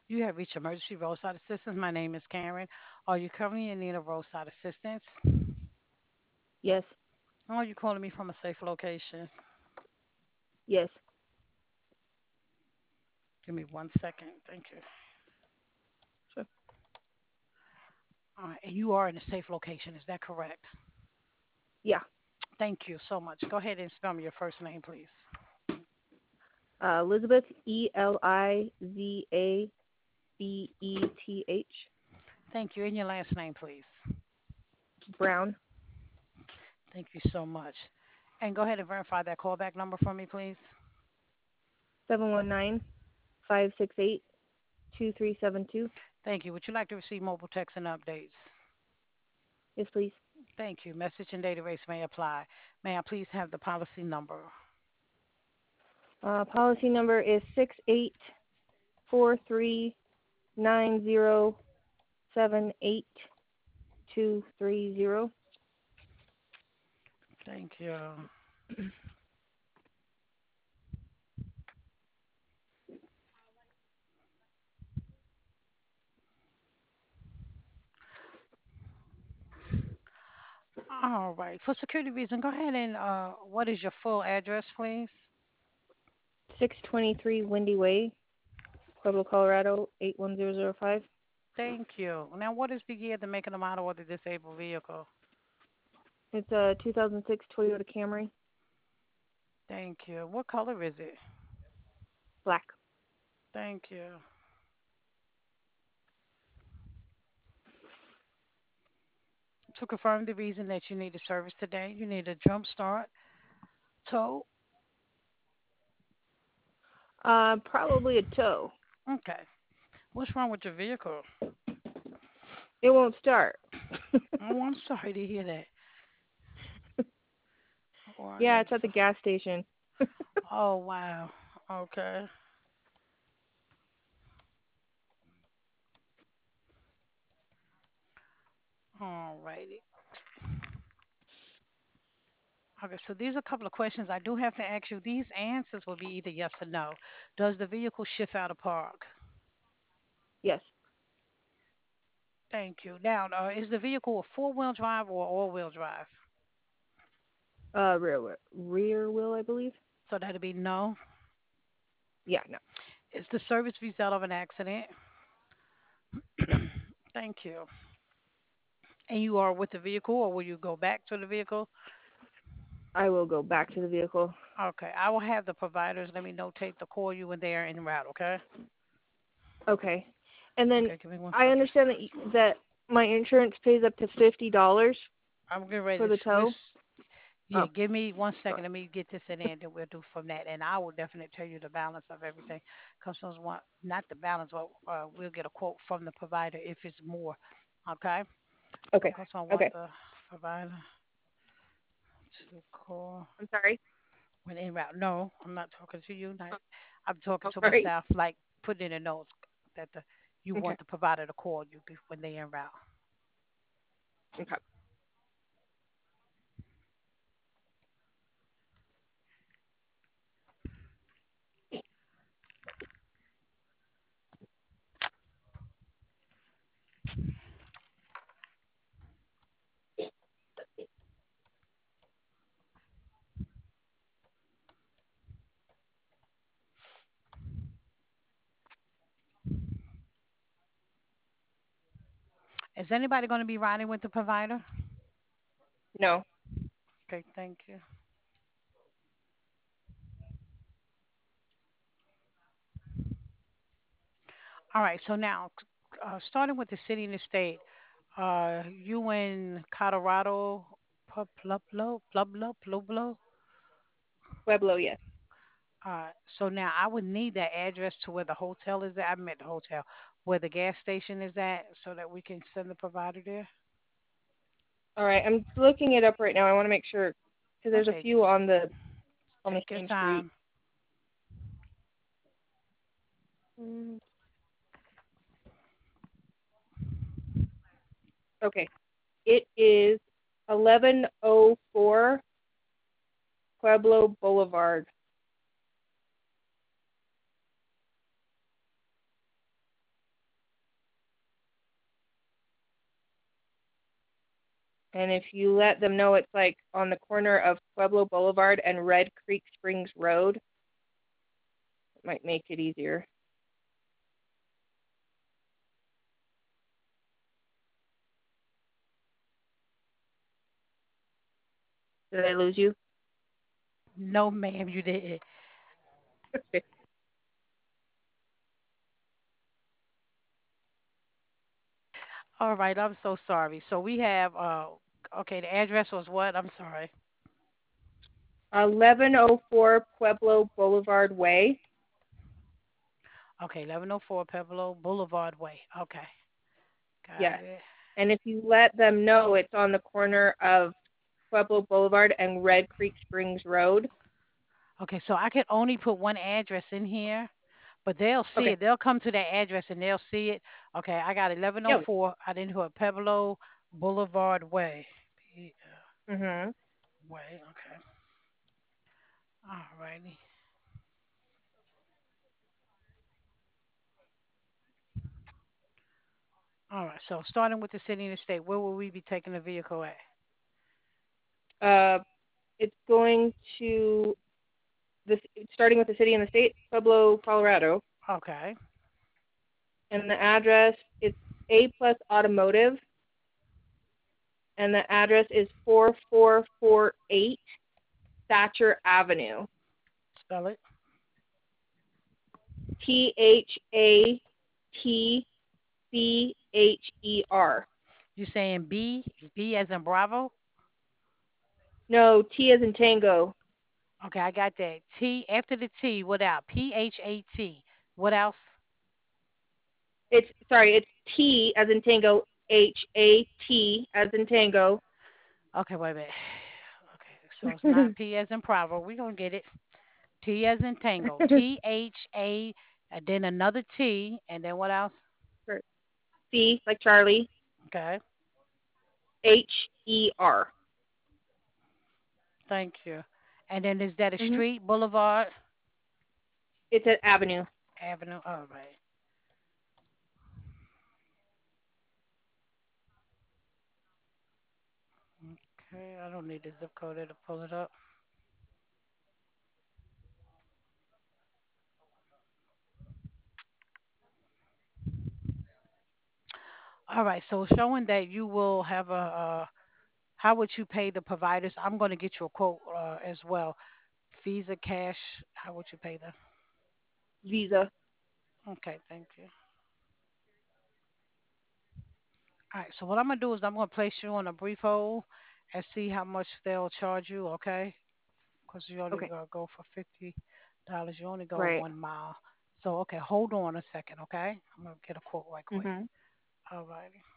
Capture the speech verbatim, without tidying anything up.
You have reached emergency roadside assistance. My name is Karen. Are you currently in need of roadside assistance? Yes. Or are you calling me from a safe location? Yes. Give me one second. Thank you. Sure. All right, and you are in a safe location. Is that correct? Yeah. Thank you so much. Go ahead and spell me your first name, please. Uh, Elizabeth, E L I Z A B E T H. Thank you. And your last name, please. Brown, Thank you so much. And go ahead and verify that callback number for me, please. seven one nine five six eight two three seven two. Thank you. Would you like to receive mobile text and updates? Yes, please. Thank you. Message and data rates may apply. May I please have the policy number? Uh, policy number is six eight four three nine zero seven eight two three zero. Thank you. All right. For security reason, go ahead and uh, what is your full address, please? six twenty-three Windy Way, Pueblo, Colorado eight one zero zero five. Thank you. Now, what is the year, the make, and the model of the disabled vehicle? It's a two thousand six Toyota Camry, Thank you. What color is it? black. Thank you. To confirm the reason that you need a service today, you need a jump start, tow. Uh, probably a tow. Okay. What's wrong with your vehicle? It won't start. Oh, I'm sorry to hear that. Oh, I Yeah, am it's at the so. gas station. Oh, wow. Okay. All righty. Okay, so these are a couple of questions I do have to ask you. These answers will be either yes or no. Does the vehicle shift out of park? Yes. Thank you. Now, uh, is the vehicle a four-wheel drive or all-wheel drive? Uh, rear wheel, rear wheel, I believe. So that'd be no. Yeah, no, Is the service result of an accident? no. Thank you. And you are with the vehicle, or will you go back to the vehicle? I will go back to the vehicle. Okay, I will have the providers let me notate to call you when they are en route. Okay. Okay. And then Okay, give me one I second. understand that y- that my insurance pays up to fifty dollars I'm getting ready for to the tow. switch. Yeah, Oh, give me one sorry. second. Let me get this in there, and then we'll do from that. And I will definitely tell you the balance of everything. Customers want not the balance, but uh, we'll get a quote from the provider if it's more. Okay. So Okay. customer want Okay. the provider to call I'm sorry. when en route. No, I'm not talking to you. Not, I'm talking Oh, to sorry. myself, like putting in the notes that the you Okay. want the provider to call you be- when they en route. Okay. Is anybody going to be riding with the provider? No. Okay, thank you. All right, so now uh, starting with the city and the state, uh, you in Colorado, Pueblo, Pueblo, Pueblo. Pueblo, yes. Uh, so now I would need that address to where the hotel is at. I'm at the hotel, where the gas station is at, so that we can send the provider there. All right. I'm looking it up right now. I want to make sure because there's a Okay, few on the on the take your same street. time. Mm, okay. It is eleven oh four Pueblo Boulevard. And if you let them know it's like on the corner of Pueblo Boulevard and Red Creek Springs Road, it might make it easier. Did I lose you? No, ma'am, you didn't. All right, I'm so sorry. So we have uh okay, the address was what? I'm sorry. eleven oh four Pueblo Boulevard Way. Okay, eleven oh four Pueblo Boulevard Way. Okay, got Yes. it. And if you let them know it's on the corner of Pueblo Boulevard and Red Creek Springs Road. Okay, so I could only put one address in here, but they'll see Okay. it. They'll come to that address and they'll see it. Okay, I got Yeah. eleven oh four. I didn't put Pueblo Boulevard Way. P- Mhm. Way. Okay. All righty. All right. So starting with the city and the state, where will we be taking the vehicle at? Uh, it's going to this starting with the city and the state, Pueblo, Colorado, Okay. and the address is A Plus Automotive, and the address is four four four eight Thatcher Avenue. Spell it. T H A T C H E R. You saying B? B as in Bravo? No, T as in Tango. Okay, I got that. T after the T. What else? P H A T. What else? It's sorry, it's T as in Tango, H A T as in Tango. Okay, wait a minute. Okay, so it's not P as in Bravo. We're gonna get it. T as in Tango. T H A, and then another T, and then what else? C like Charlie, Okay, H E R. thank you. And then is that a Mhm. street, boulevard, It's an avenue. avenue? All right. Okay, I don't need the zip code there to pull it up. All right, so showing that you will have a, uh, how would you pay the providers? I'm going to get you a quote uh, as well. Visa, cash, how would you pay them? Visa. Okay, thank you. All right, so what I'm gonna do is I'm gonna place you on a brief hold and see how much they'll charge you, okay? Because you only Okay. gonna go for fifty dollars. You only go Right. one mile. So okay, hold on a second, okay? I'm gonna get a quote right quick. Mhm. All right.